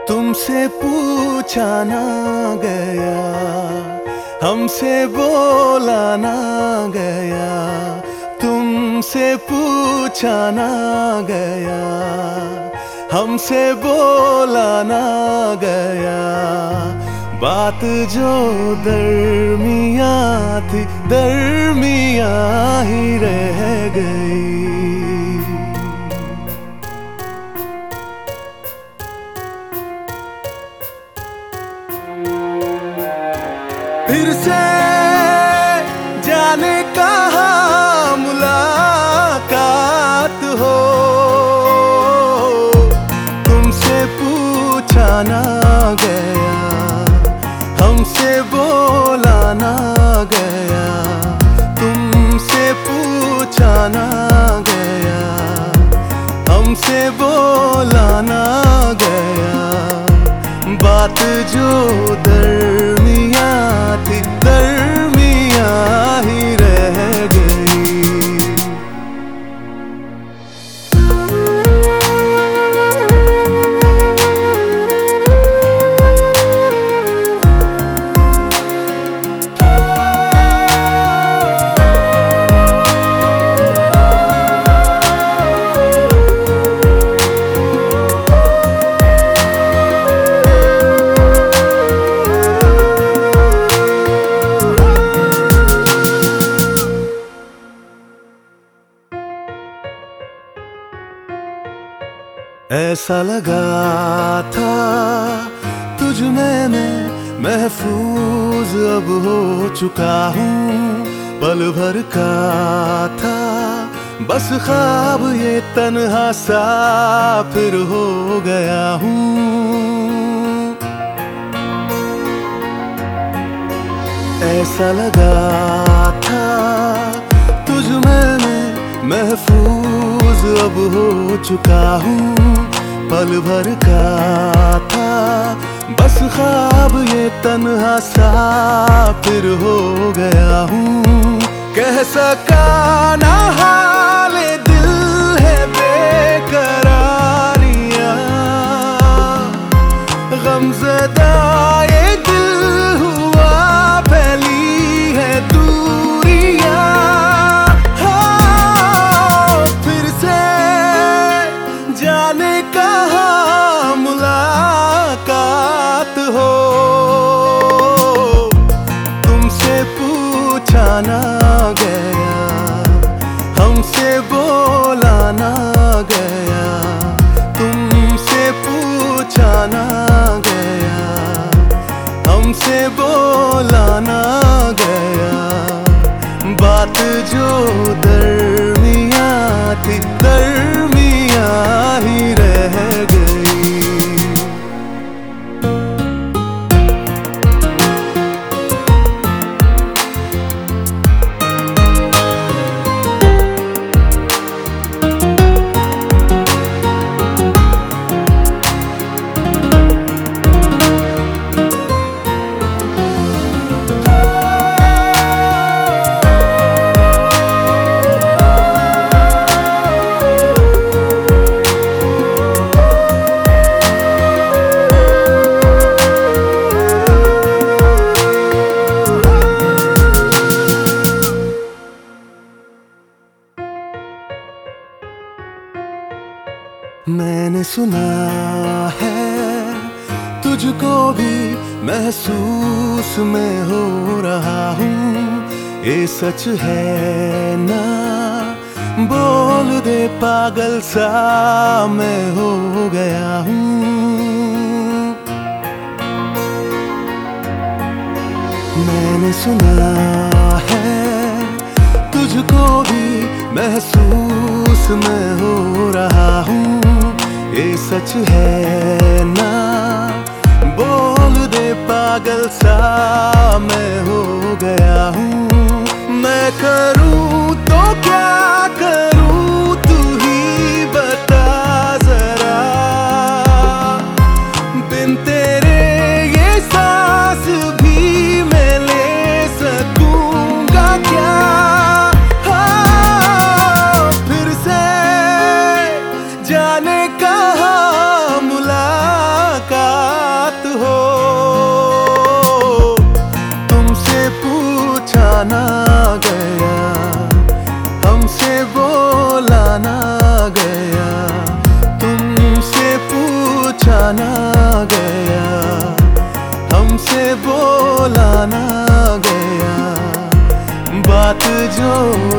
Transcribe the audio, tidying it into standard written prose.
तुमसे पूछा ना गया, हमसे बोला ना गया, तुमसे पूछा ना गया, हमसे बोला ना गया। बात जो दरमिया थी दरमिया ही रह गई। फिर से जाने कहाँ मुलाकात हो, तुमसे पूछा ना गया, हमसे बोला ना गया, तुमसे पूछा ना गया, हमसे बोला ना गया। बात जो दरमिया थी दरमिया ही रह गई। ऐसा लगा था तुझ में मैं महफूज अब हो चुका हूँ। पल भर का था बस ख्वाब ये तन्हा सा फिर हो गया हूँ। ऐसा लगा था तुझ में मैं महफूज अब हो चुका हूँ। पल भर का था बस ख्वाब ये तन्हा सा फिर हो गया हूँ। कह सका ना हाले दिल है बेकरारियाँ, गमज़दा ये दिल हुआ फैली है दूरियाँ। फिर से जाने कहाँ मुलाकात हो, तुमसे पूछा ना गया, हमसे बोला ना गया, तुमसे पूछा ना गया, हमसे बोला ना गया। बात जो दरमिया थी दरमिया ही रह गई। मैंने सुना है तुझको भी महसूस मैं हो रहा हूँ। ये सच है ना, बोल दे पागल सा मैं हो गया हूँ। मैंने सुना है तुझको भी महसूस मैं हो रहा हूँ। ये सच है ना, बोल दे पागल सा मैं हो गया हूँ। मैं करूँ तो क्या करूँ तू ही बता जरा, बिन तेरे ये सांस भी मैं ले सकूँगा क्या। फिर से जाने कहाँ मुलाकात ओ